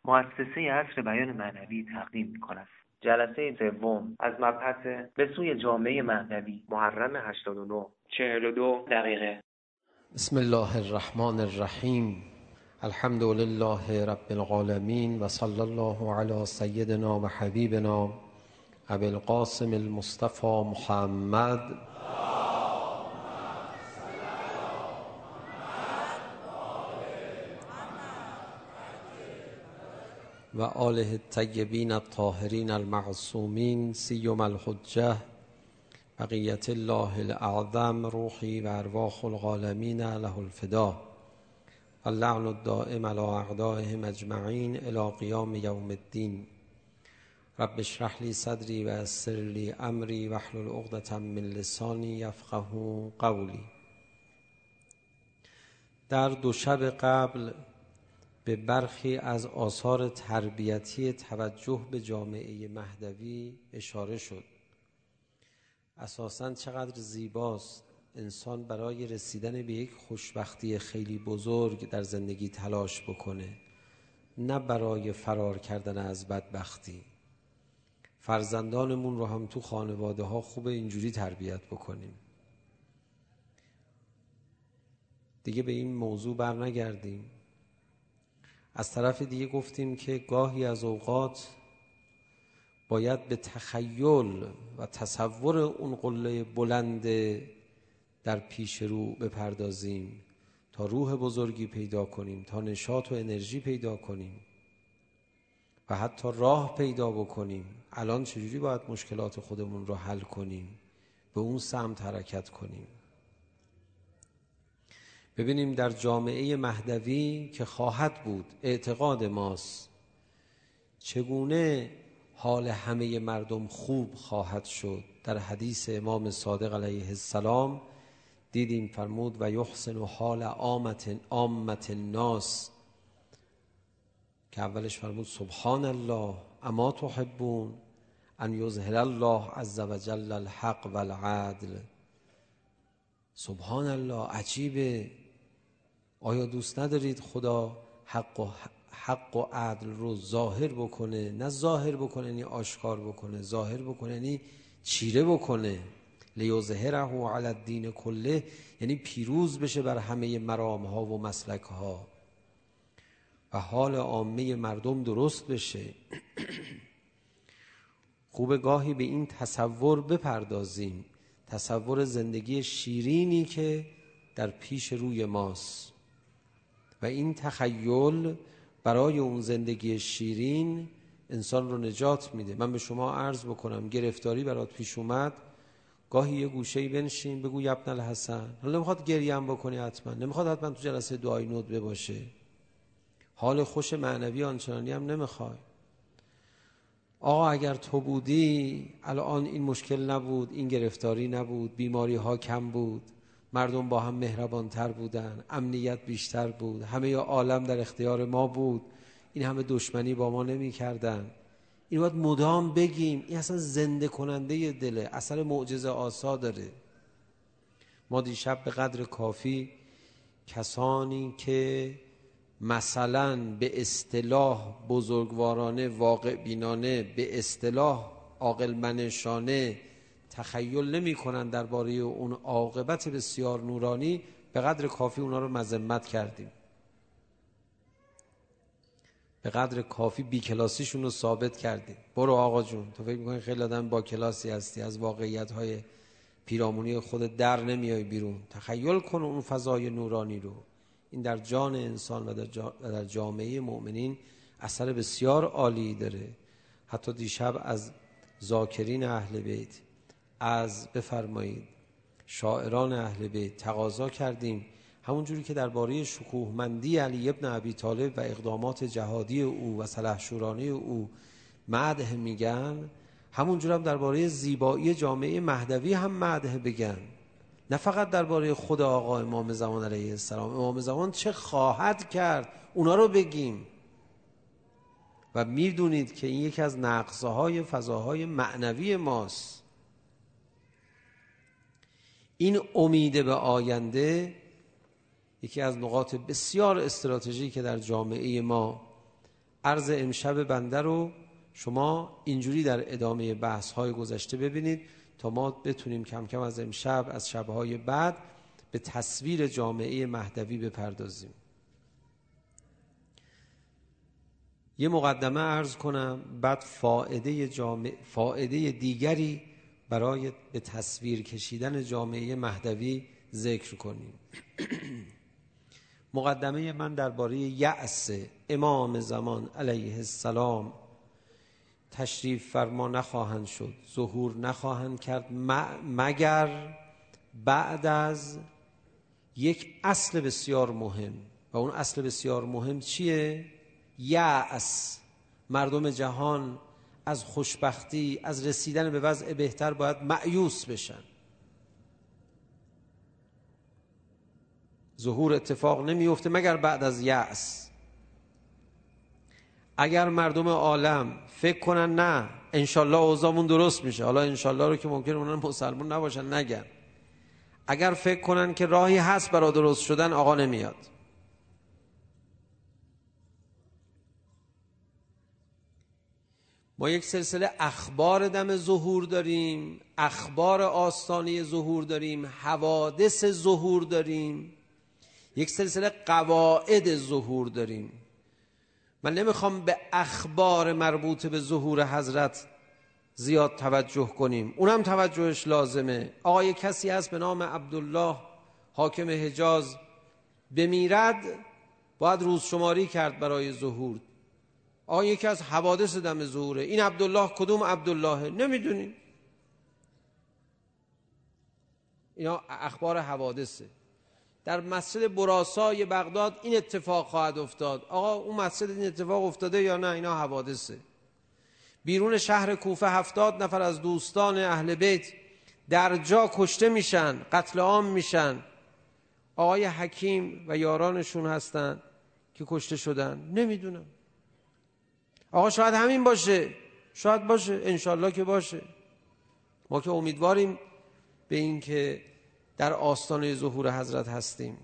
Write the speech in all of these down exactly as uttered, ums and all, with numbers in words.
مؤسسه عصر بیان معنوی تقدیم می‌کند. جلسه سوم از مبحث به سوی جامعه معنوی، محرم هشتاد و نه، چهل و دو دقیقه. بسم الله الرحمن الرحیم. الحمد لله رب العالمین و صلی الله علی سیدنا و حبیبنا ابی القاسم المصطفى محمد و آله الطیبین الطاهرین المعصومین سیما الحجة بقیت الله الاعظم روحی و ارواح العالمین له الفدا اللعن الدائم علی اعدائهم اجمعین الی قیام یوم الدین. رب اشرح لی صدری و یسر لی امری واحلل عقدة من لسانی یفقهوا قولی. در دو شب قبل به برخی از آثار تربیتی توجه به جامعه مهدوی اشاره شد. اساساً چقدر زیباست انسان برای رسیدن به یک خوشبختی خیلی بزرگ در زندگی تلاش بکنه، نه برای فرار کردن از بدبختی. فرزندانمون رو هم تو خانواده ها خوبه اینجوری تربیت بکنیم. دیگه به این موضوع بر نگردیم. از طرف دیگه گفتیم که گاهی از اوقات باید به تخیل و تصور اون قله بلند در پیش رو بپردازیم تا روح بزرگی پیدا کنیم، تا نشاط و انرژی پیدا کنیم و حتی راه پیدا بکنیم الان چجوری باید مشکلات خودمون رو حل کنیم، به اون سمت حرکت کنیم. ببینیم در جامعه مهدوی که خواهد بود، اعتقاد ماست، چگونه حال همه مردم خوب خواهد شد. در حدیث امام صادق علیه السلام دیدیم فرمود و یحسن حال عامة عامة الناس، که اولش فرمود سبحان الله اما تحبون ان یظهر الله عز وجل الحق والعدل. سبحان الله، عجیبه، آیا دوست ندارید خدا حق و حق و عدل رو ظاهر بکنه؟ نه ظاهر بکنه یعنی آشکار بکنه، ظاهر بکنه یعنی چیره بکنه. لیظهره علی الدین کله یعنی پیروز بشه بر همه مرام ها و مسلک ها و حال عامه مردم درست بشه. خوب گاهی به این تصور بپردازیم، تصور زندگی شیرینی که در پیش روی ماست و این تخیل برای اون زندگی شیرین انسان رو نجات میده. من به شما عرض بکنم گرفتاری برات پیش اومد، گاهی یه گوشه‌ای بنشین بگو ابن الحسن. حالا نمیخواد گریه هم بکنی، حتما نمیخواد حتما تو جلسه دعای ندبه باشه، حال خوش معنوی آنچنانی هم نمیخواد. آقا اگر تو بودی الان این مشکل نبود، این گرفتاری نبود، بیماری ها کم بود، مردم با هم مهربان تر بودن، امنیت بیشتر بود، همه عالم در اختیار ما بود، این همه دشمنی با ما نمی کردن. این باید مدام بگیم، این اصلا زنده کننده دله، اثر معجزه آسا داره. ما دیشب به قدر کافی کسانی که مثلا به اصطلاح بزرگوارانه، واقع بینانه، به اصطلاح عاقل منشانه تخیل نمی کنن درباره اون عاقبت بسیار نورانی، به قدر کافی اونا رو مذمت کردیم، به قدر کافی بی کلاسیشون رو ثابت کردیم. برو آقا جون، تو فکر می‌کنی خیلی آدم با کلاسی هستی، از واقعیت‌های پیرامونی خودت در نمیای بیرون. تخیل کن اون فضای نورانی رو. این در جان انسان و در, جا در جامعه مؤمنین اثر بسیار عالی داره. حتی دیشب از ذاکرین اهل بیت، از بفرمایید شاعران اهل بیت تقاضا کردیم همون جوری که درباره شکوهمندی علی ابن ابی طالب و اقدامات جهادی او و سلحشورانه او مدح میگن، همون جور هم درباره زیبایی جامعه مهدوی هم مدح بگن، نه فقط درباره خود آقا امام زمان علیه السلام. امام زمان چه خواهد کرد اونا رو بگیم. و میدونید که این یکی از نقصهای فضاهای معنوی ماست. این امید به آینده یکی از نقاط بسیار استراتژیکی که در جامعه ما عرض امشب بنده رو شما اینجوری در ادامه بحث های گذشته ببینید تا ما بتونیم کم کم از امشب، از شبهای بعد به تصویر جامعه مهدوی بپردازیم. یه مقدمه عرض کنم، بعد فائده جامعه، فائده دیگری برای به تصویر کشیدن جامعه مهدوی ذکر کنیم. مقدمه من درباره یأس امام زمان علیه السلام، تشریف فرما نخواهند شد، ظهور نخواهند کرد مگر بعد از یک اصل بسیار مهم. و اون اصل بسیار مهم چیه؟ یأس. مردم جهان از خوشبختی، از رسیدن به وضع بهتر باید مأیوس بشن. ظهور اتفاق نمیفته مگر بعد از یأس. اگر مردم عالم فکر کنن نه انشالله اوضاعمون درست میشه، حالا انشالله رو که ممکنه اونان مسلمون نباشن نگن، اگر فکر کنن که راهی هست برای درست شدن، آقا نمیاد. ما یک سلسله اخبار دم ظهور داریم، اخبار آستانه ظهور داریم، حوادث ظهور داریم، یک سلسله قواعد ظهور داریم. من نمیخوام به اخبار مربوط به ظهور حضرت زیاد توجه کنیم، اونم توجهش لازمه. آقا یک کسی هست به نام عبدالله حاکم حجاز، بمیرد باید روز شماری کرد برای ظهور. آقا یکی از حوادث دم ظهوره، این عبدالله کدوم عبدالله نمیدونیم، اینا اخبار حوادثه. در مسجد براسای بغداد این اتفاق خواهد افتاد، آقا اون مسجد این اتفاق افتاده یا نه، اینا حوادثه. بیرون شهر کوفه هفتاد نفر از دوستان اهل بیت در جا کشته میشن، قتل عام میشن، آقای حکیم و یارانشون هستن که کشته شدن، نمیدونم. آقا شاید همین باشه، شاید باشه، انشالله که باشه. ما که امیدواریم به این که در آستانه ظهور حضرت هستیم.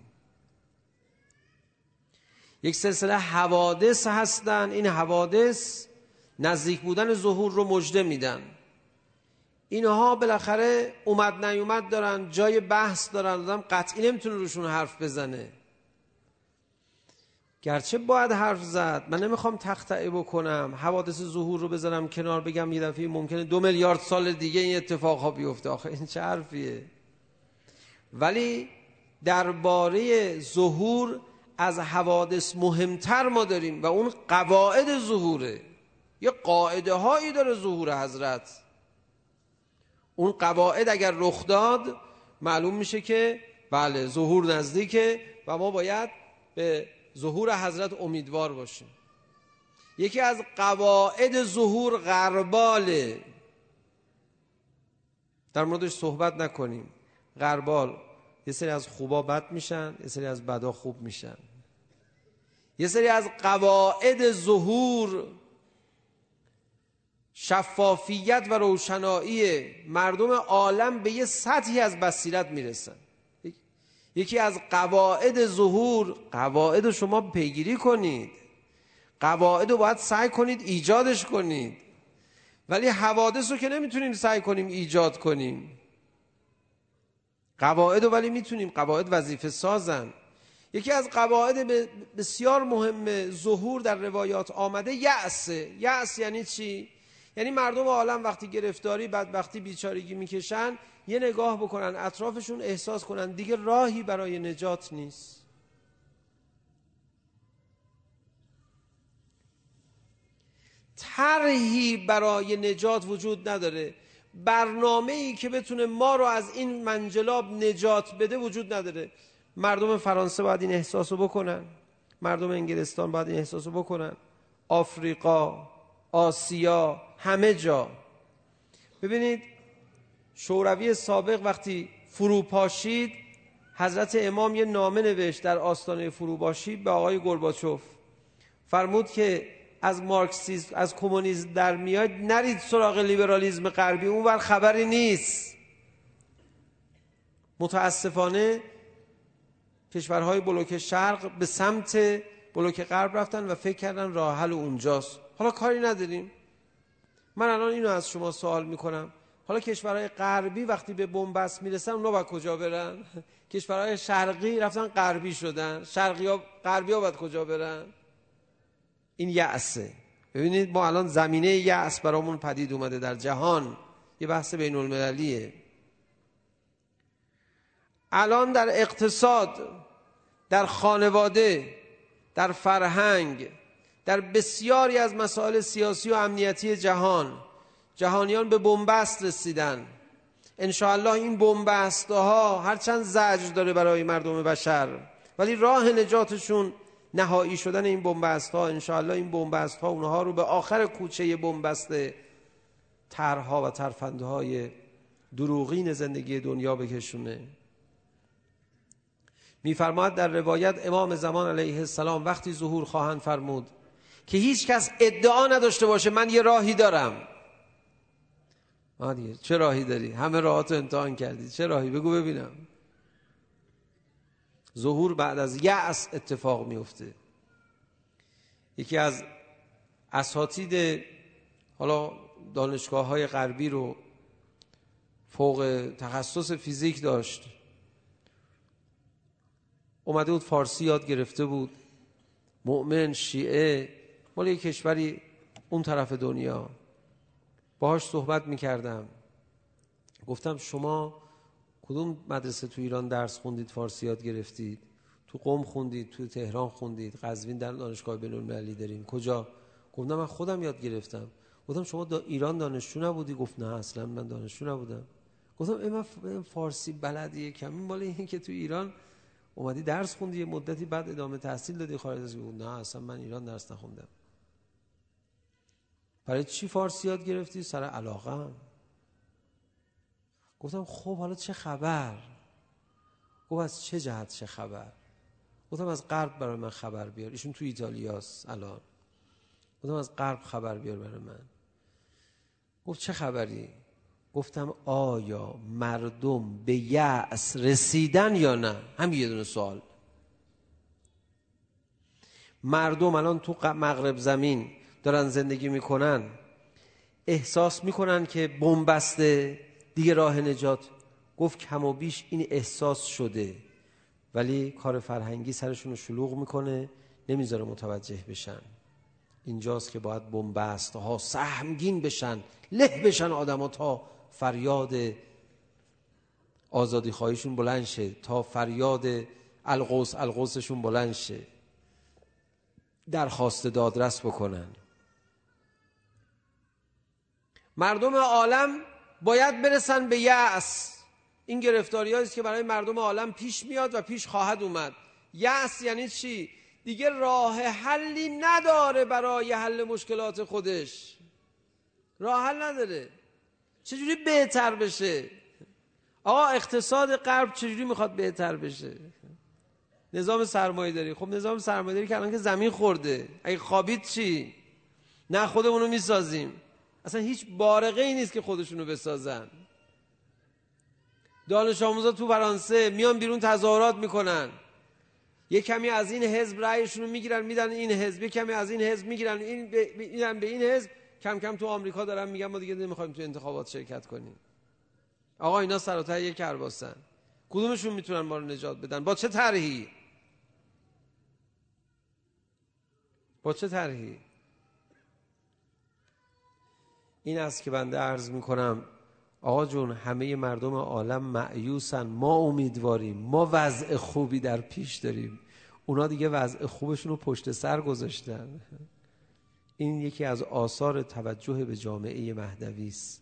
یک سلسله حوادث هستن، این حوادث نزدیک بودن ظهور رو مژده میدن. اینها بالاخره اومد نیومد دارن، جای بحث دارن، آدم قطعی نمیتونه روشون حرف بزنه. گرچه باید حرف زد، من نمیخوام تخطئه بکنم، حوادث ظهور رو بذارم کنار، بگم یه دفعه ممکنه دو میلیارد سال دیگه این اتفاقها بیفته. آخه این چه حرفیه؟ ولی درباره ظهور از حوادث مهمتر ما داریم و اون قواعد ظهوره. یه قاعده هایی داره ظهور حضرت، اون قواعد اگر رخ داد معلوم میشه که بله ظهور نزدیکه و ما باید به ظهور حضرت امیدوار باشیم. یکی از قواعد ظهور غرباله، در موردش صحبت نکنیم. غربال، یه سری از خوبا بد میشن، یه سری از بدا خوب میشن. یه سری از قواعد ظهور شفافیت و روشنایی مردم عالم به یه سطحی از بصیرت میرسن. یکی از قواعد ظهور، قواعد رو شما پیگیری کنید، قواعد رو باید سعی کنید ایجادش کنید، ولی حوادث رو که نمیتونیم سعی کنیم ایجاد کنیم. قواعد رو ولی میتونیم، قواعد وظیفه سازن. یکی از قواعد بسیار مهم ظهور در روایات آمده یأس. یأس یعنی چی؟ یعنی مردم عالم وقتی گرفتاری، بدبختی، بیچارگی میکشن، یه نگاه بکنن اطرافشون، احساس کنن دیگه راهی برای نجات نیست. طرحی برای نجات وجود نداره، برنامه‌ای که بتونه ما رو از این منجلاب نجات بده وجود نداره. مردم فرانسه باید این احساسو بکنن، مردم انگلستان باید این احساسو بکنن، آفریقا، آسیا، همه جا. ببینید شوروی سابق وقتی فروپاشید، حضرت امام یه نامه نوشت در آستانه فروپاشی به آقای گورباچوف، فرمود که از مارکسیسم، از کمونیسم در میاد، نرید سراغ لیبرالیسم غربی، اونور خبری نیست. متاسفانه کشورهای بلوک شرق به سمت بلوک غرب رفتن و فکر کردن راه حل اونجاست. حالا کاری نداریم. من الان اینو از شما سوال میکنم، حالا کشورهای غربی وقتی به بنبست میرسن اونا باید کجا برن؟ کشورهای شرقی رفتن غربی شدن، شرقی ها غربی ها باید کجا برن؟ این یأسه. ببینید ما الان زمینه یأس برامون پدید اومده در جهان، یه بحث بین المللیه. الان در اقتصاد، در خانواده، در فرهنگ، در بسیاری از مسائل سیاسی و امنیتی جهان، جهانیان به بنبست رسیدن. انشاءالله این بنبست ها هرچند زجر داره برای مردم بشر، ولی راه نجاتشون نهایی شدن این بنبست ها. انشاءالله این بنبست ها اونها رو به آخر کوچه بنبست طرح‌ها و ترفندهای دروغین زندگی دنیا بکشونه. میفرماید در روایت امام زمان علیه السلام وقتی ظهور خواهند فرمود که هیچ کس ادعا نداشته باشه من یه راهی دارم. آه دیگه چه راهی داری؟ همه راهاتو امتحان کردی، چه راهی؟ بگو ببینم. ظهور بعد از یأس اتفاق میفته. یکی از اساتید حالا دانشگاه‌های غربی رو فوق تخصص فیزیک داشت، اومده بود فارسی یاد گرفته بود، مؤمن، شیعه، مال یک کشوری اون طرف دنیا. باهاش صحبت میکردم، گفتم شما کدوم مدرسه تو ایران درس خوندید فارسی یاد گرفتید؟ تو قم خوندید، تو تهران خوندید، قزوین در دانشگاه بین‌المللی داریم، کجا؟ گفتم من خودم یاد گرفتم. گفتم شما دا ایران دانشجو نبودی؟ گفت نه اصلا من دانشجو نبودم. گفتم من فارسی بلدیه کمی مال این که تو ایران اومدی درس خوندی یه مدتی بعد ادامه تحصیل دادی خارج از ایران؟ نه اصلا من ایران درس نخوندم. برای چی فارسی یاد گرفتی؟ سر علاقه‌ام. گفتم خب حالا چه خبر؟ گفت از چه جهت چه خبر؟ گفتم از غرب برای من خبر بیار. ایشون تو ایتالیاست الان. گفتم از غرب خبر بیار برای من. گفت چه خبری؟ گفتم آیا مردم به یأس رسیدن یا نه؟ همین یه دونه سوال. مردم الان تو مغرب زمین دارن زندگی میکنن، احساس میکنن که بنبسته، دیگه راه نجات. گفت کم و بیش این احساس شده، ولی کار فرهنگی سرشون رو شلوغ میکنه، نمیذاره متوجه بشن. اینجاست که باید بنبست ها سهمگین بشن، له بشن آدم ها تا فریاد آزادی خواهیشون بلند شه، تا فریاد القوس القوسشون بلند شه، درخواست دادرس بکنن. مردم عالم باید برسن به یأس. این گرفتاری هاییست که برای مردم عالم پیش میاد و پیش خواهد اومد. یأس یعنی چی؟ دیگه راه حلی نداره برای حل مشکلات خودش. راه حل نداره. چجوری بهتر بشه؟ آقا اقتصاد غرب چجوری میخواد بهتر بشه؟ نظام سرمایه داری. خب نظام سرمایه داری که الان که زمین خورده، اگه خوابید چی؟ نه خودمونو میسازیم. اصلا هیچ بارقه ای نیست که خودشونو بسازن. دانش آموزا تو فرانسه میان بیرون تظاهرات میکنن، یک کمی از این حزب رأیشونو میگیرن میدن این حزب، یک کمی از این حزب میگیرن این میدن به این حزب. کم کم تو آمریکا دارن میگن ما دیگه نمیخوایم تو انتخابات شرکت کنیم. آقا اینا سر و ته یک کرباسن. کدومشون میتونن ما رو نجات بدن؟ با چه طرحی؟ با چه طرحی؟ این است که بنده عرض میکنم آقا جون همه مردم عالم مأیوسن، ما امیدواریم، ما وضع خوبی در پیش داریم، اونا دیگه وضع خوبشون رو پشت سر گذاشتن. این یکی از آثار توجه به جامعه مهدوی است.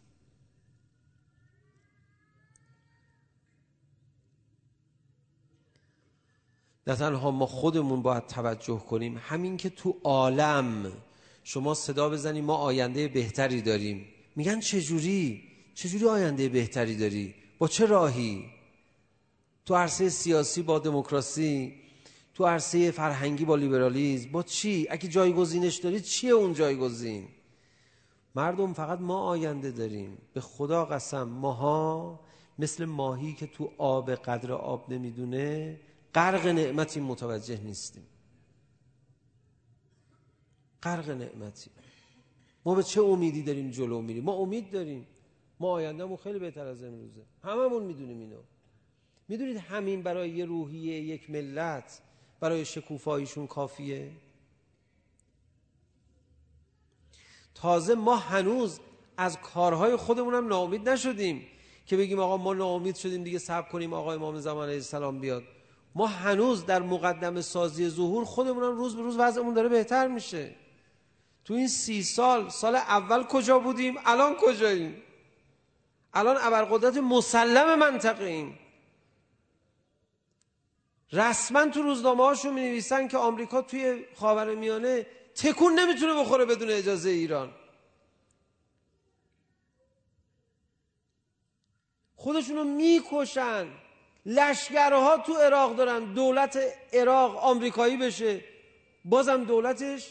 نه تنها ما خودمون باید توجه کنیم، همین که تو عالم شما صدا بزنی ما آینده بهتری داریم، میگن چجوری؟ چجوری آینده بهتری داری؟ با چه راهی؟ تو عرصه سیاسی با دموکراسی، تو عرصه فرهنگی با لیبرالیسم، با چی؟ اگه جایگزینش داری چیه اون جایگزین؟ مردم فقط ما آینده داریم. به خدا قسم ماها مثل ماهی که تو آب قدر آب نمیدونه غرق نعمتی متوجه نیستیم. غرق نعمتی. ما به چه امیدی داریم جلو میریم؟ ما امید داریم، ما آیندهمون خیلی بهتر از امروزه، هممون میدونیم اینو. میدونید همین برای یه روحیه یک ملت، برای شکوفاییشون کافیه؟ تازه ما هنوز از کارهای خودمونم ناامید نشدیم که بگیم آقا ما ناامید شدیم دیگه صبر کنیم آقا امام زمان علیه السلام بیاد. ما هنوز در مقدمه سازی ظهور خودمونم روز به روز وضعمون داره بهتر میشه. تو این سی سال، سال اول کجا بودیم؟ الان کجاییم؟ الان ابرقدرت مسلم منطقه ایم. رسما تو روزنامه هاشون می نویسن که آمریکا توی خاورمیانه تکون نمیتونه بخوره بدون اجازه ایران. خودشونو میکشن. لشکرها تو عراق دارن دولت عراق آمریکایی بشه، بازم دولتش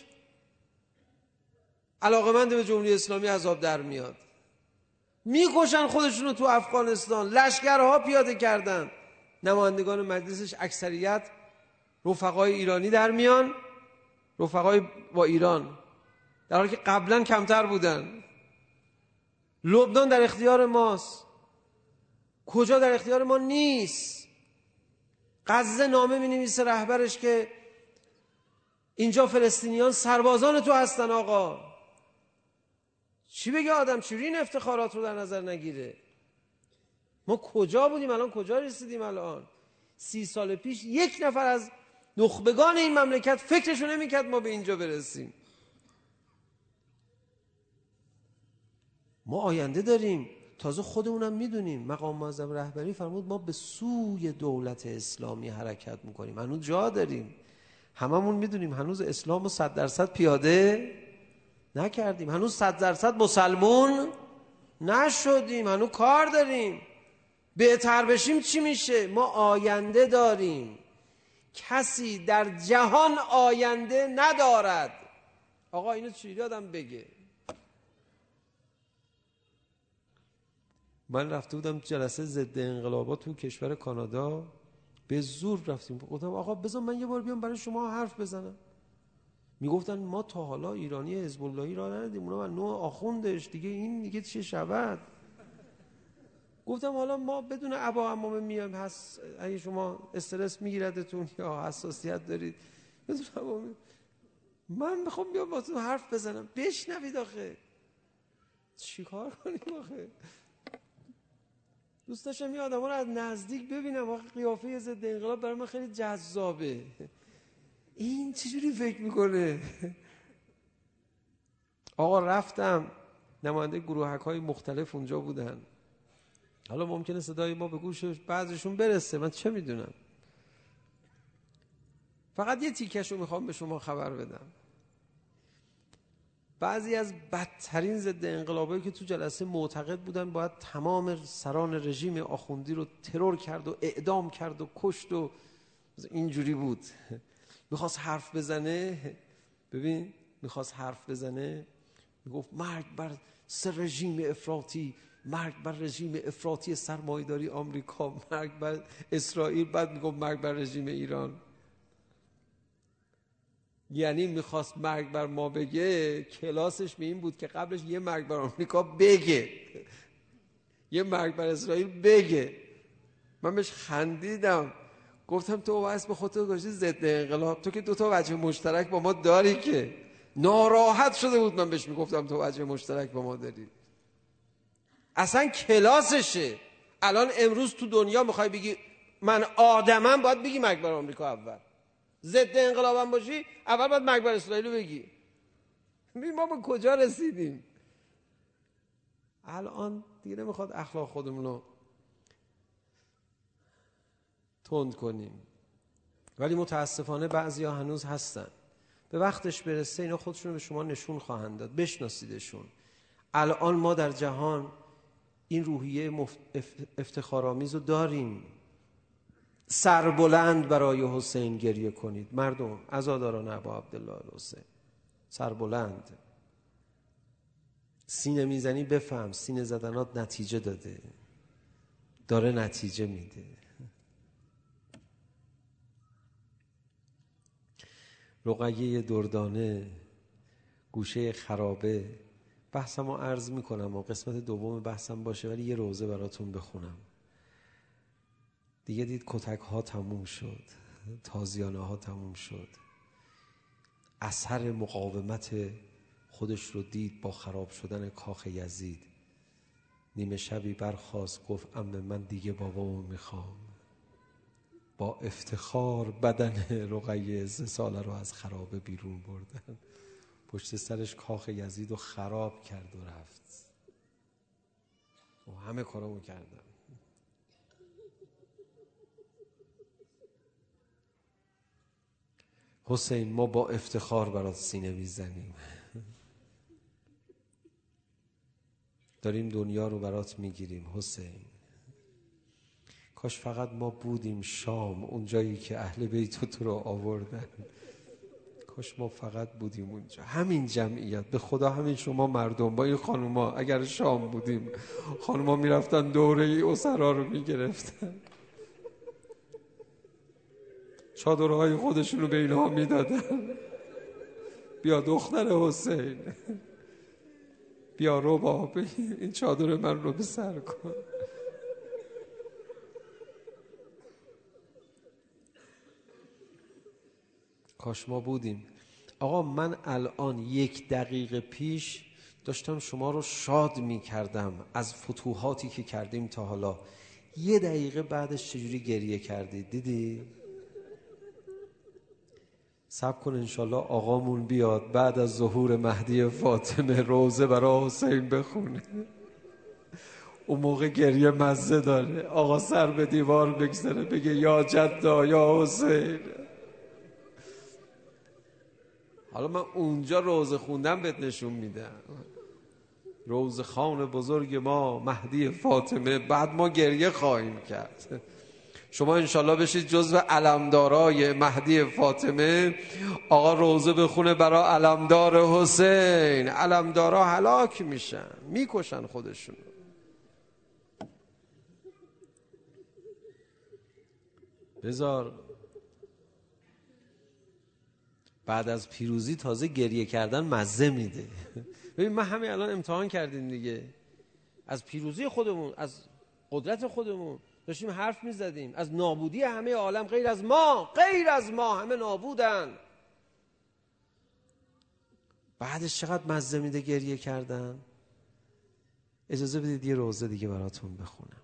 علاقمند به جمهوری اسلامی عذاب در میاد. میکشن خودشونو تو افغانستان. لشکرها پیاده کردن. نمایندگان مجلسش اکثریت رفقای ایرانی در میان، رفقای با ایران، در حالی که قبلا کمتر بودن. لبنان در اختیار ماست. کجا در اختیار ما نیست؟ غزه نامه می نویسه رهبرش که اینجا فلسطینیان سربازان تو هستن. آقا چی بگه آدم؟ چجوری این افتخارات رو در نظر نگیره؟ ما کجا بودیم الان کجا رسیدیم؟ الان سی سال پیش یک نفر از نخبگان این مملکت فکرشو نمیکرد ما به اینجا برسیم. ما آینده داریم، تازه خودمونم میدونیم. مقام معظم رهبری فرمود ما به سوی دولت اسلامی حرکت میکنیم. هنوز جا داریم، هممون میدونیم هنوز اسلام رو صد درصد پیاده نکردیم، هنوز صد درصد مسلمون نشدیم، هنوز کار داریم. بهتر بشیم چی میشه؟ ما آینده داریم. کسی در جهان آینده ندارد. آقا اینو چی آدم بگه؟ من رفته بودم جلسه ضد انقلابات تو کشور کانادا، به زور رفتیم. گفتم آقا بذار من یه بار بیام برای شما حرف بزنم. میگفتن ما تا حالا ایرانی حزب اللهی را ندیدیم، اونا من نوع آخوندش دیگه، این دیگه چه شود؟ گفتم حالا ما بدون ابا عمامه میایم، هست اگه شما استرس میگیردتون یا حساسیت دارید بدون عمامه، من میخوام بیام باهاتون حرف بزنم بشنوید. آخه چیکار کنیم؟ آخه دوست داشتم این آدما رو از نزدیک ببینم. آخه قیافه ضد انقلاب برای من خیلی جذابه. این چجوری فکر میکنه؟ آقا رفتم، نماینده گروهک‌های مختلف اونجا بودن. حالا ممکنه صدای ما به گوش بعضیشون برسه، من چه میدونم. فقط یه تیکشو میخوام به شما خبر بدم. بعضی از بدترین ضد انقلابایی که تو جلسه معتقد بودن باید تمام سران رژیم آخوندی رو ترور کرد و اعدام کرد و کشت و اینجوری بود. میخواست حرف بزنه، ببین میخواست حرف بزنه میگفت مرگ بر سه رژیم افراطی، مرگ بر رژیم افراطی سرمایه‌داری آمریکا، مرگ بر اسرائیل، بعد میگفت مرگ بر رژیم ایران. یعنی میخواست مرگ بر ما بگه، کلاسش به این بود که قبلش یه مرگ بر آمریکا بگه، یه مرگ بر اسرائیل بگه. من بهش خندیدم، گفتم تو واسه به خودت گوشی ضد انقلاب، تو که دو تا وجه مشترک با ما داری. که ناراحت شده بود من بهش میگفتم تو وجه مشترک با ما داری. اصلا کلاسشه. الان امروز تو دنیا میخوای بگی من آدمم، باید بگی مرگ بر آمریکا اول. ضد انقلابم باشی اول باید مرگ بر اسرائیل بگی. ببین ما به کجا رسیدیم. الان دیگه نمیخواد اخلاق خودمون رو تند کنیم، ولی متاسفانه بعضیا هنوز هستن. به وقتش برسه اینا خودشون به شما نشون خواهند داد، بشناسیدشون. الان ما در جهان این روحیه افتخارآمیز رو داریم. سربلند برای حسین گریه کنید مردم، عزاداران ابا عبدالله الحسین. سربلند. سینه میزنی بفهم سینه زدنات نتیجه داده، داره نتیجه میده. رقیه دردانه گوشه خرابه. بحثم رو عرض میکنم و قسمت دوم بحثم باشه، ولی یه روزه براتون بخونم. دیگه دید کتک ها تموم شد، تازیانه ها تموم شد، اثر مقاومت خودش رو دید با خراب شدن کاخ یزید. نیمه شبی برخاست گفت عمه من دیگه بابامو میخوام. با افتخار بدن رقیه سه ساله رو از خرابه بیرون بردن، پشت سرش کاخ یزید رو خراب کرد و رفت و همه کارامو کردن. حسین ما با افتخار برات سینه میزنیم، داریم دنیا رو برات میگیریم. حسین کاش فقط ما بودیم شام، اون جایی که اهل بیت تو رو آوردن. کاش ما فقط بودیم اونجا، همین جمعیت. به خدا همین شما مردم با این خانوما اگر شام بودیم، خانوما میرفتن دوره ای اسرا رو میگرفتن، چادرهای خودشون رو به اینها میدادن. بیا دختر حسین، بیا رو با این چادر من رو به سر کن. کاش ما بودیم. آقا من الان یک دقیقه پیش داشتم شما رو شاد می کردم از فتوحاتی که کردیم تا حالا. یه دقیقه بعدش چجوری گریه کردید؟ دیدی؟ صبر کن انشالله آقامون بیاد بعد از ظهور مهدی فاطمه روزه برای حسین بخونه. اون موقع گریه مزه داره. آقا سر به دیوار بگذاره بگه یا جدا یا حسین. حالا من اونجا روزه خوندم بهت نشون میدم. روزه خان بزرگ ما مهدی فاطمه، بعد ما گریه خواهیم کرد. شما انشالله بشید جزو علمدارای مهدی فاطمه. آقا روزه بخونه برای علمدار حسین. علمدارا هلاک میشن، میکشن خودشون. بذار بعد از پیروزی تازه گریه کردن مزه میده. ببین من همین الان امتحان کردیم دیگه، از پیروزی خودمون، از قدرت خودمون داشتیم حرف میزدیم، از نابودی همه عالم غیر از ما، غیر از ما همه نابودن. بعدش چقدر مزه میده گریه کردن. اجازه بدید یه روزه دیگه براتون بخونم.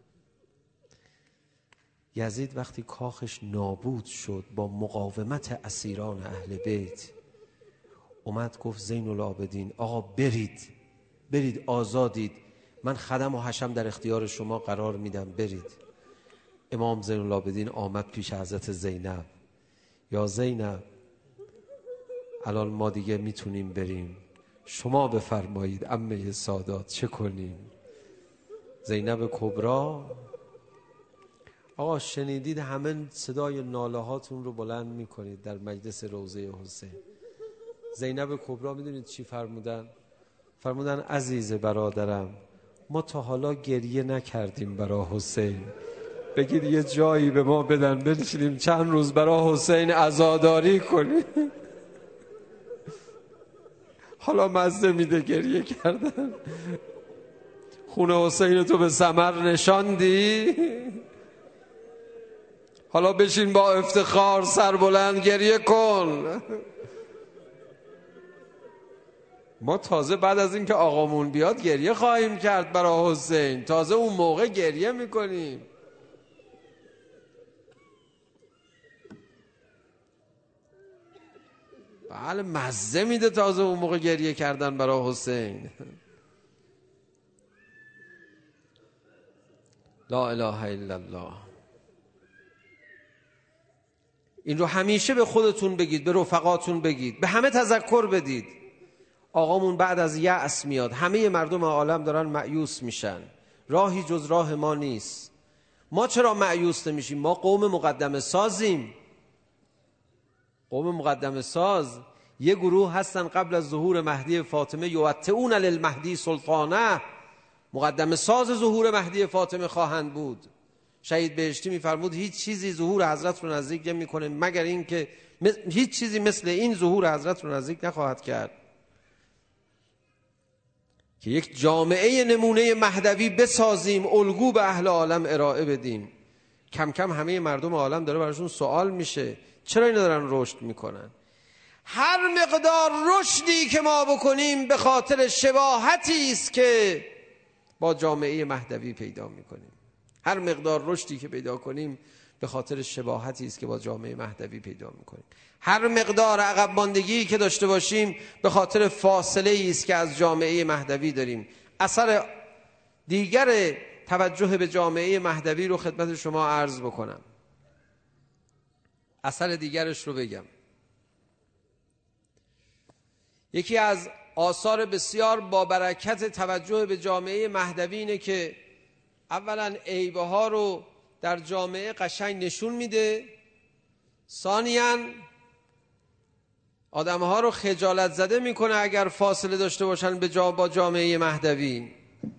یزید وقتی کاخش نابود شد با مقاومت اسیران اهل بیت، اومد گفت زین العابدین آقا برید، برید آزادید، من خدم و حشم در اختیار شما قرار میدم، برید. امام زین العابدین آمد پیش حضرت زینب. یا زینب الان ما دیگه میتونیم بریم، شما بفرمایید عمه سادات چه کنیم؟ زینب کبرا، آقا شنیدید همه صدای ناله هاتون رو بلند میکنید در مجلس روضه حسین. زینب کبرا میدونید چی فرمودن؟ فرمودن عزیز برادرم ما تا حالا گریه نکردیم برای حسین، بگید یه جایی به ما بدن بنشینیم چند روز برای حسین عزاداری کنیم. حالا مزه میده گریه کردن. خون حسین تو به ثمر نشاندی، حالا بشین با افتخار سربلند گریه کن. ما تازه بعد از این که آقامون بیاد گریه خواهیم کرد برای حسین، تازه اون موقع گریه میکنیم. بله مزه میده تازه اون موقع گریه کردن برای حسین. لا اله الا الله. این رو همیشه به خودتون بگید، به رفقاتون بگید، به همه تذکر بدید. آقامون بعد از یأس میاد، همه مردم عالم دارن مایوس میشن، راهی جز راه ما نیست. ما چرا مایوس نمیشیم؟ ما قوم مقدمه سازیم. قوم مقدمه ساز یه گروه هستن قبل از ظهور مهدی فاطمه، یوطئون للمهدی سلطانه، مقدمه ساز ظهور مهدی فاطمه خواهند بود. شهید بهشتی میفرمود هیچ چیزی ظهور حضرت رو نزدیک نمیکنه مگر این که هیچ چیزی مثل این ظهور حضرت رو نزدیک نخواهد کرد. که یک جامعه نمونه مهدوی بسازیم، الگو به اهل عالم ارائه بدیم. کم کم همه مردم عالم داره براشون سوال میشه چرا اینا دارن رشد میکنن. هر مقدار رشدی که ما بکنیم به خاطر شباهتی است که با جامعه مهدوی پیدا میکنیم. هر مقدار رشدی که پیدا کنیم به خاطر شباهتی است که با جامعه مهدوی پیدا میکنیم. هر مقدار عقب ماندگی که داشته باشیم به خاطر فاصله است که از جامعه مهدوی داریم. اثر دیگر توجه به جامعه مهدوی رو خدمت شما عرض بکنم. اثر دیگرش رو بگم. یکی از آثار بسیار با برکت توجه به جامعه مهدوی اینه که اولا عیبه ها رو در جامعه قشنگ نشون میده، ثانیاً آدم ها رو خجالت زده میکنه اگر فاصله داشته باشن به جا با جامعه مهدوی.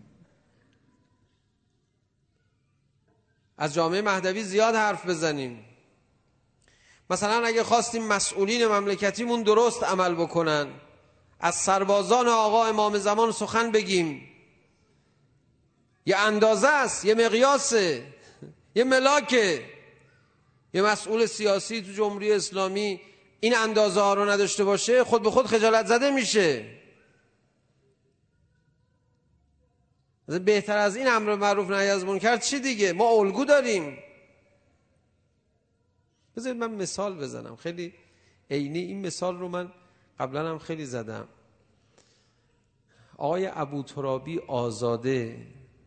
از جامعه مهدوی زیاد حرف بزنیم. مثلا اگه خواستیم مسئولین مملکتیمون درست عمل بکنن، از سربازان آقا امام زمان سخن بگیم. یه اندازه است، یه مقیاسه، یه ملاکه. یه مسئول سیاسی تو جمهوری اسلامی این اندازه ها رو نداشته باشه خود به خود خجالت زده میشه. بهتر از این امر معروف نهی از منکر چی دیگه؟ ما الگو داریم. بذارید من مثال بزنم خیلی عینی. این مثال رو من قبلا هم خیلی زدم. آقای ابوترابی آزاده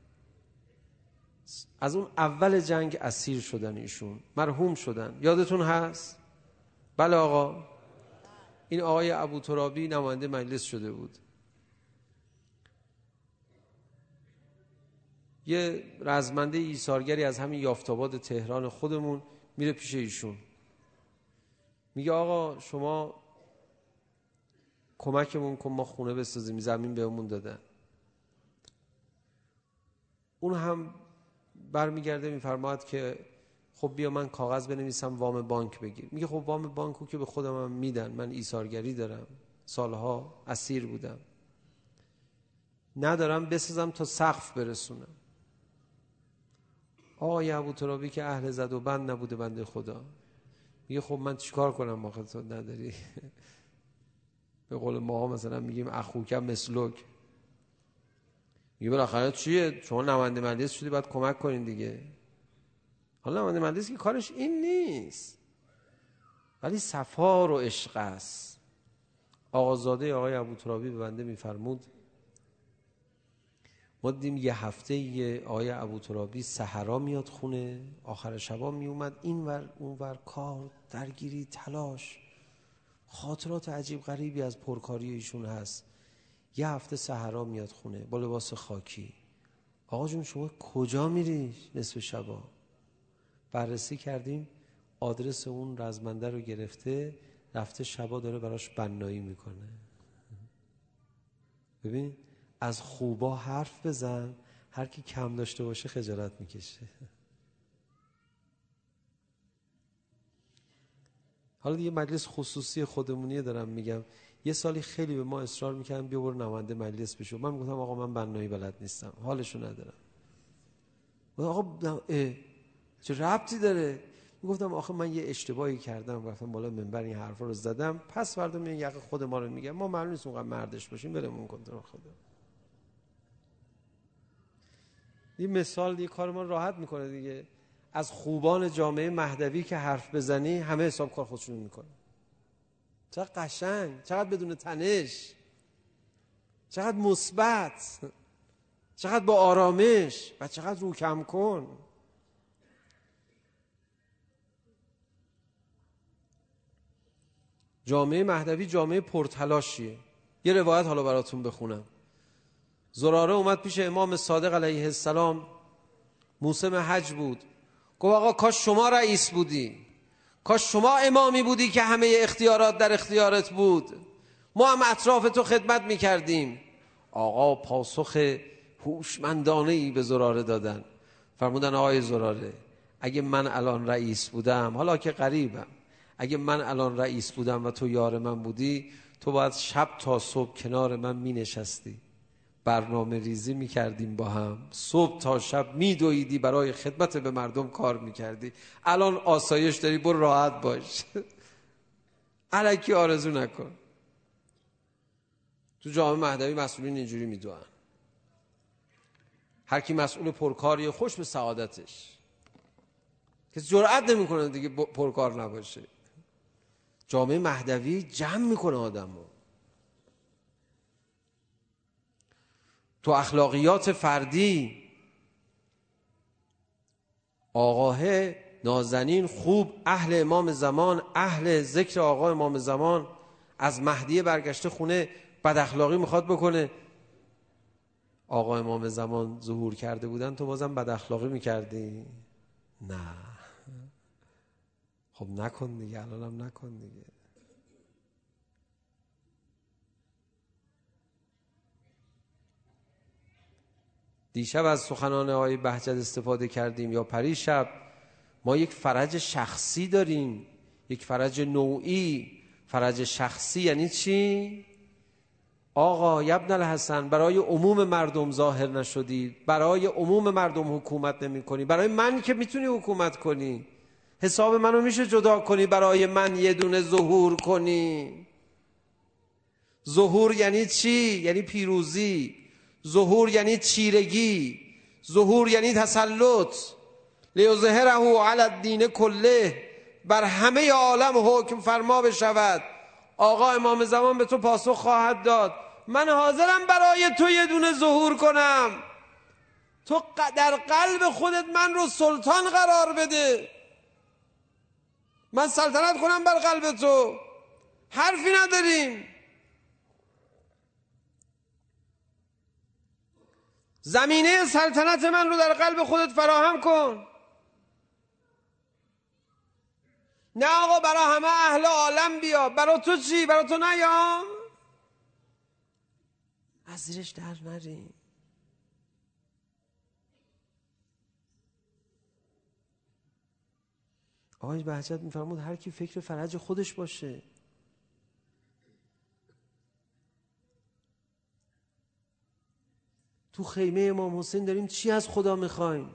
از اون اول جنگ اسیر شدن، ایشون مرحوم شدن، یادتون هست؟ بله آقا. این آقای ابوترابی نماینده مجلس شده بود. یه رزمنده ایثارگری از همین یافت‌آباد تهران خودمون میره پیش ایشون، میگه آقا شما کمکمون کن ما خونه بسازیم، زمین بهمون دادن. اون هم برمیگرده میفرماد که خب بیا من کاغذ بنویسم وام بانک بگیر. میگه خب وام بانکو که به خودم هم میدن، من ایثارگری دارم، سالها اسیر بودم، ندارم بسازم تا سقف برسونم. آقای ابوترابی که اهل زد و بند نبوده بنده خدا، میگه خب من چیکار کنم آخه تو نداری؟ به قول ما مثلا میگیم اخوکم مسلوک. میگه بالاخره چیه؟ شما نماینده مجلس شدی باید کمک کنین دیگه. حالا نماینده مجلس که کارش این نیست، ولی صفا و عشق است. آقازاده آقای ابوترابی به بنده میفرمود ما دیدیم یه هفته یه آقای ابوترابی سحرا میاد خونه، آخر شبا میومد این ور اون ور، کار، درگیری، تلاش، خاطرات عجیب غریبی از پرکاری ایشون هست. یه هفته سحرا میاد خونه با لباس خاکی. آقا جون شما کجا میری نصف شبا؟ بررسی کردیم آدرس اون رزمنده رو گرفته، رفته شبا داره براش بنایی میکنه. ببین از خوبا حرف بزن، هر کی کم داشته باشه خجالت میکشه. حالا دیگه مجلس خصوصی خودمونیه دارم میگم. یه سالی خیلی به ما اصرار میکردن بیا برو نماینده مجلس بشو. من میگفتم آقا من بنایی بلد نیستم، حالشو ندارم. آقا چه ربطی داره؟ میگفتم آخه من یه اشتباهی کردم، رفتم بالا منبر این حرفا رو زدم، پس فردا میان یقه خود ما رو میگم. ما معلوم نیست اونقدر مردش باشیم، برمون کن تو خدا. این مثال دیگه کار ما راحت میکنه دیگه. از خوبان جامعه مهدوی که حرف بزنی همه حساب کار خودشون میکنه. چقدر قشنگ، چقدر بدون تنش، چقدر مثبت، چقدر با آرامش و چقدر رو کم کن. جامعه مهدوی جامعه پرتلاشیه. یه روایت حالا براتون بخونم. زراره اومد پیش امام صادق علیه السلام، موسم حج بود. گفت آقا کاش شما رئیس بودی، کاش شما امامی بودی که همه اختیارات در اختیارت بود، ما هم اطراف تو خدمت میکردیم. آقا پاسخ هوشمندانه‌ای به زراره دادن. فرمودن آقای زراره اگه من الان رئیس بودم، حالا که قریبم، اگه من الان رئیس بودم و تو یار من بودی، تو باید شب تا صبح کنار من می نشستی، برنامه ریزی میکردیم با هم، صبح تا شب میدویدی برای خدمت به مردم کار میکردی. الان آسایش داری، برو راحت باش. الکی آرزو نکن. تو جامعه مهدوی مسئولین اینجوری میدونن، هر کی مسئول پرکاریه خوش به سعادتش، کسی جرئت نمیکنه دیگه پرکار نباشه. جامعه مهدوی جمع میکنه آدمو. تو اخلاقیات فردی آقاه نازنین خوب، اهل امام زمان، اهل ذکر آقا امام زمان، از مهدی برگشته خونه بد اخلاقی میخواد بکنه. آقا امام زمان ظهور کرده بودن، تو بازم بد اخلاقی میکردی؟ نه. خب نکن دیگه، الانم نکن دیگه. دیشب از سخنان آقای بهجت استفاده کردیم یا پریشب. ما یک فرج شخصی داریم، یک فرج نوعی. فرج شخصی یعنی چی؟ آقا ابن الحسن برای عموم مردم ظاهر نشدی، برای عموم مردم حکومت نمی کنی، برای من که میتونی حکومت کنی، حساب منو میشه جدا کنی، برای من یه دونه ظهور کنی. ظهور یعنی چی؟ یعنی پیروزی. ظهور یعنی چیرگی. ظهور یعنی تسلط. لیظهره علی الدین کله، بر همه عالم حکم فرما بشود. آقا امام زمان به تو پاسخ خواهد داد من حاضرم برای تو یه دونه ظهور کنم، تو در قلب خودت من رو سلطان قرار بده، من سلطنت کنم بر قلب تو. حرفی نداریم. زمینه سلطنت من رو در قلب خودت فراهم کن. نه آقا برای همه اهل عالم بیا، برای تو چی؟ برای تو نیام؟ از زیرش در نریم. آقای بهجت میفرمود هر کی فکر فرج خودش باشه. تو خیمه امام حسین داریم چی از خدا میخوایم؟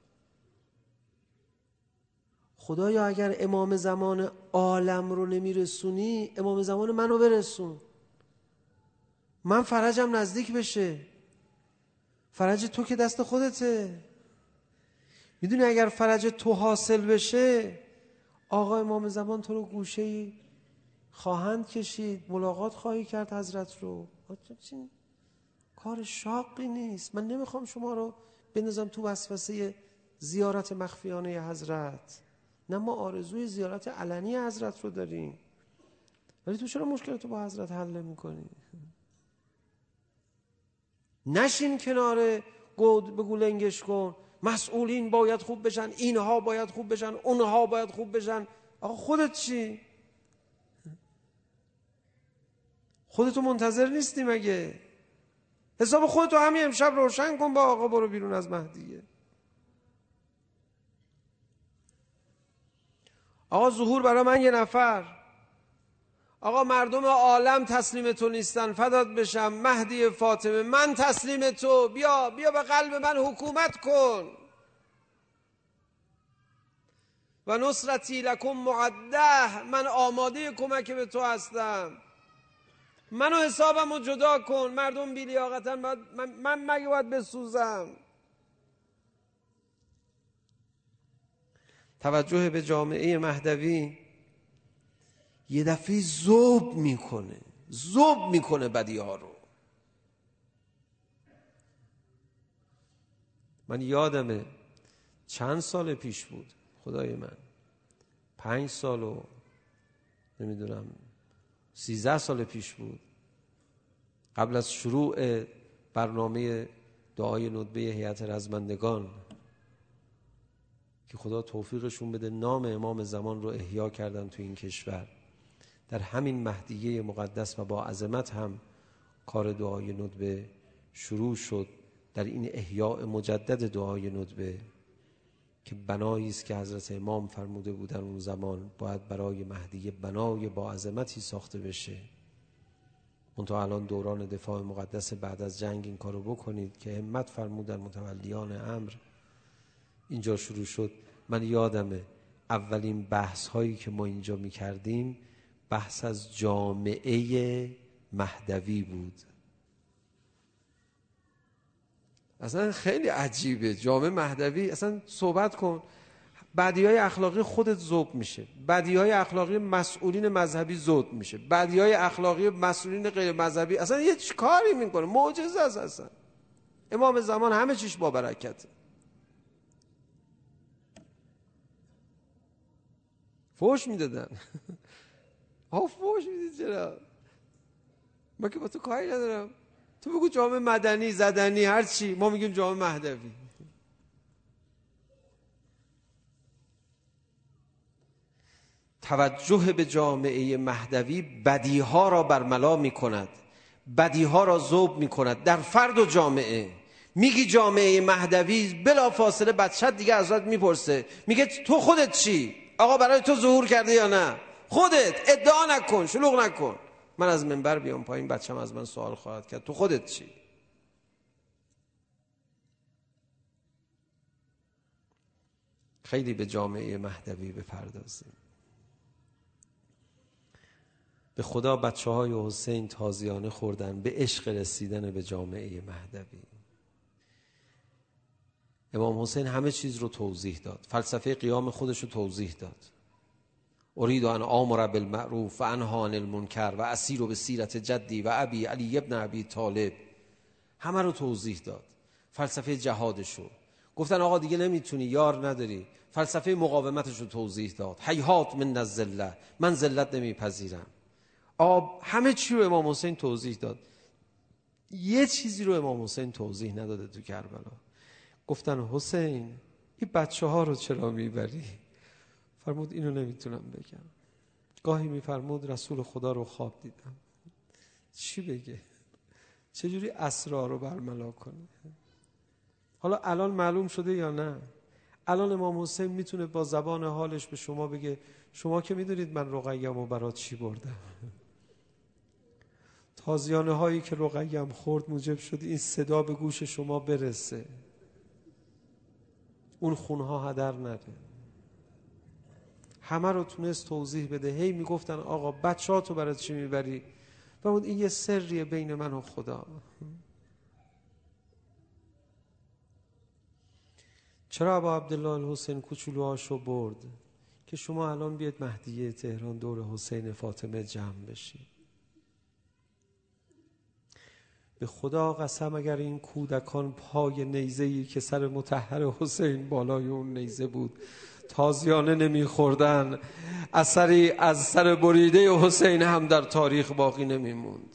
خدایا اگر امام زمان عالم رو نمیرسونی، امام زمان منو برسون، من فرجم نزدیک بشه. فرج تو که دست خودته. میدونی اگر فرج تو حاصل بشه، آقا امام زمان تو رو گوشه‌ای خواهند کشید، ملاقات خواهی کرد حضرت رو. کار شاقی نیست. من نمیخوام شما رو بندازم تو وسوسه زیارت مخفیانه حضرت. نه، ما آرزوی زیارت علنی حضرت رو داریم. ولی تو چرا مشکلتو با حضرت حل نمی‌کنی؟ نشین کنار گود بگو لنگش کن. مسئولین باید خوب بشن، اینها باید خوب بشن، اونها باید خوب بشن. آقا خودت چی؟ خودتو منتظر نیستی مگه؟ حساب خودتو همین امشب روشن کن با آقا برو بیرون از مهدیه. آقا ظهور برای من یه نفر. آقا مردم عالم تسلیم تو نیستن، فدات بشم مهدی فاطمه، من تسلیم تو. بیا بیا به قلب من حکومت کن. و نصرتی لکم معده، من آماده کمک به تو هستم. منو حسابمو جدا کن. مردم بی لیاقتن، من, من مگه باید بسوزم؟ توجه به جامعه مهدوی یه دفعه ذوب میکنه، ذوب میکنه بدی ها رو. من یادمه چند سال پیش بود، خدای من پنج سال و نمیدونم سیزده سال پیش بود، قبل از شروع برنامه دعای ندبه هیئت رزمندگان که خدا توفیقشون بده نام امام زمان رو احیا کردن تو این کشور، در همین مهدیه مقدس و با عظمت هم کار دعای ندبه شروع شد. در این احیاء مجدد دعای ندبه که بنایی است که حضرت امام فرموده بودن اون زمان باید برای مهدیه بنای با عظمتی ساخته بشه. منتها الان دوران دفاع مقدس بعد از جنگ این کارو بکنید که همت فرمودن متولیان امر. اینجا شروع شد. من یادمه اولین بحث هایی که ما اینجا می کردیم بحث از جامعه مهدوی بود. اصلا خیلی عجیبه جامعه مهدوی. اصلا صحبت کن، بدیهای اخلاقی خودت ذوب میشه، بدیهای اخلاقی مسئولین مذهبی ذوب میشه، بدیهای اخلاقی مسئولین غیر مذهبی. اصلا یه چی کاری میکنه؟ معجزه است. اصلا امام زمان همه چیش با برکته. فوش میدادن. ها فوش میدید چرا؟ ما که با تو کاری ندارم. تو بگو جامعه مدنی، زدنی، هر چی، ما میگیم جامعه مهدوی. توجه به جامعه مهدوی بدیها را برملا می کند، بدیها را ذوب می کند در فرد و جامعه. میگی جامعه مهدوی، بلا فاصله بچت دیگه ازت میپرسه، میگه تو خودت چی؟ آقا برای تو ظهور کرده یا نه؟ خودت ادعا نکن، شلوغ نکن. من از منبر بیام پایین بچم از من سوال خواهد کرد تو خودت چی؟ خیلی به جامعه مهدوی بپردازیم. به خدا بچه های حسین تازیانه خوردن به عشق رسیدن به جامعه مهدوی. امام حسین همه چیز رو توضیح داد، فلسفه قیام خودش رو توضیح داد. اريد ان آمر بالمعروف و انهی عن المنکر و اسیر به سیرت جدی و ابی علی ابن ابی طالب. همه رو توضیح داد. فلسفه جهادش رو گفتن آقا دیگه نمیتونی، یار نداری. فلسفه مقاومتش رو توضیح داد. هیهات من الذله، من ذلت نمیپذیرم. آب همه چی رو امام حسین توضیح داد. یه چیزی رو امام حسین توضیح نداده تو کربلا. گفتن حسین این بچه ها رو چرا میبری؟ فرمود اینو نمیتونم بگم. گاهی میفرمود رسول خدا رو خواب دیدم. چی بگه؟ چجوری اسرار رو برملا کنه؟ حالا الان معلوم شده یا نه؟ الان امام حسین میتونه با زبان حالش به شما بگه شما که میدونید من رقیه‌ام رو برات چی بردم. تازیانه هایی که رقیه‌ام خورد موجب شد این صدا به گوش شما برسه، اون خونها هدر نره. همه رو تونست توضیح بده. هی میگفتن آقا بچه‌هاتو برات چی میبری؟ فرمود این یه سریه بین من و خدا. چرا ابا عبدالله الحسین کوچولوهاشو برد؟ که شما الان بیاید مهدیه تهران دور حسین فاطمه جمع بشید. به خدا قسم اگر این کودکان پای نیزه‌ای که سر مطهر حسین بالای اون نیزه بود تازیانه نمیخوردن، اثری از سر بریده حسین هم در تاریخ باقی نمیموند.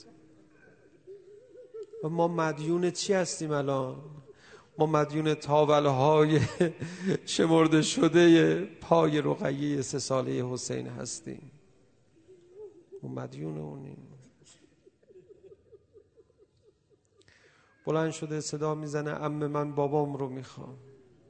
و ما مدیون چی هستیم الان؟ ما مدیون تاولهای شمرده شده پای رقیه سه ساله حسین هستیم. ما مدیون اونیم. بلند شده صدا میزنه عمه من بابام رو میخوام.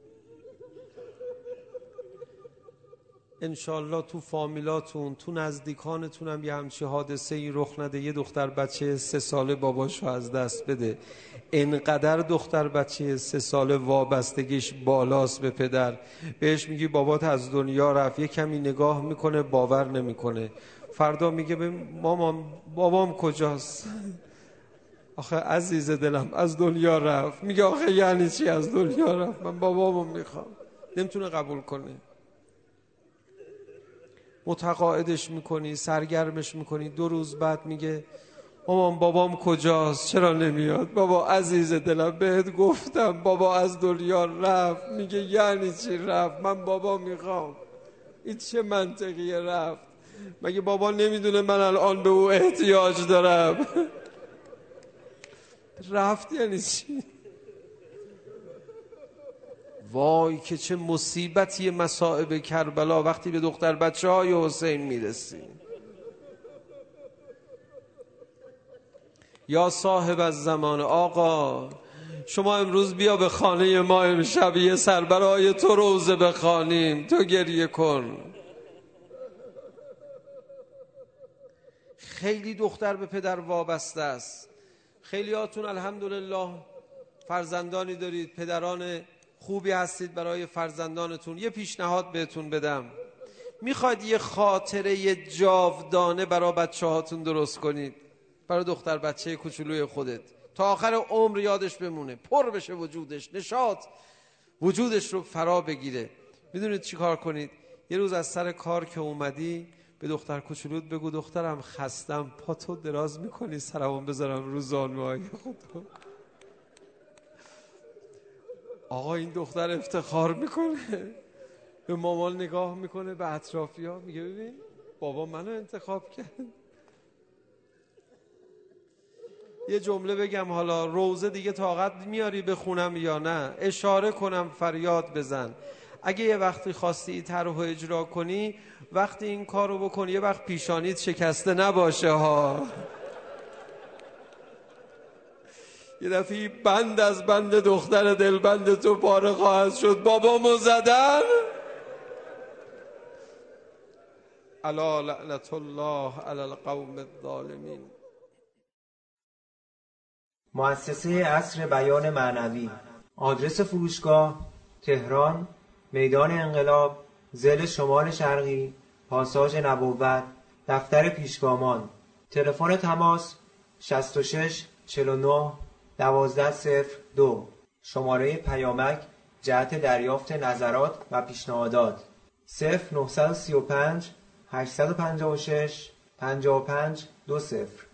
انشالله تو فامیلاتون، تو نزدیکانتون هم یه همچی حادثه ای رخ نده یه دختر بچه سه ساله باباشو از دست بده. انقدر دختر بچه سه ساله وابستگیش بالاست به پدر، بهش میگی بابات از دنیا رفت، یه کمی نگاه میکنه باور نمیکنه. فردا میگه به مامان بابام کجاست؟ آخه عزیز دلم از دنیا رفت. میگه آخه یعنی چی از دنیا رفت؟ من بابامو میخوام. نمیتونه قبول کنه. متقاعدش میکنی، سرگرمش میکنی، دو روز بعد میگه مامان بابام کجاست؟ چرا نمیاد؟ بابا عزیز دلم بهت گفتم بابا از دنیا رفت. میگه یعنی چی رفت؟ من بابا میخوام. این چه منطقیه رفت؟ مگه بابا نمیدونه من الان به او احتیاج دارم؟ رفت یعنی چی؟ وای که چه مصیبتی مصائب کربلا وقتی به دختر بچه های حسین میرسیم. یا صاحب از زمان، آقا شما امروز بیا به خانه ما امشب یه سر برای تو روزه بخوانیم، تو گریه کن. خیلی دختر به پدر وابسته است. خیلی هاتون الحمدلله فرزندانی دارید، پدران خوبی هستید برای فرزندانتون. یه پیشنهاد بهتون بدم، میخواید یه خاطره جاودانه برای بچه هاتون درست کنید، برای دختر بچه کوچولوی خودت، تا آخر عمر یادش بمونه، پر بشه وجودش، نشاط وجودش رو فرا بگیره. میدونید چی کار کنید؟ یه روز از سر کار که اومدی به دختر کوچولوت بگو دخترم خستم، پاتو دراز میکنی سرمون بذارم رو زانوهای خودم. آقا این دختر افتخار میکنه، به مامان نگاه میکنه، به اطرافی‌ها میگه ببین بابا منو انتخاب کرد. یه جمله بگم حالا، روزه دیگه طاقت میاری بخونم یا نه؟ اشاره کنم فریاد بزن. اگه یه وقتی خواستی طرحو اجرا کنی، وقتی این کارو بکنی یه وقت پیشانیت شکسته نباشه ها. یه دفعی بند از بند دختر دلبند تو پاره خواهد شد. بابامو زدن. الا لعنت الله علی القوم الظالمین. مؤسسه عصر بیان معنوی. آدرس فروشگاه: تهران، میدان انقلاب، ضلع شمال شرقی، پاساژ نبوت، دفتر پیشگامان. تلفن تماس: شصت و شش چهل و نه دوازده صفر دو. شماره پیامک جهت دریافت نظرات و پیشنهادات: صفر نه سه پنج هشت پنج شش پنج پنج دو صفر.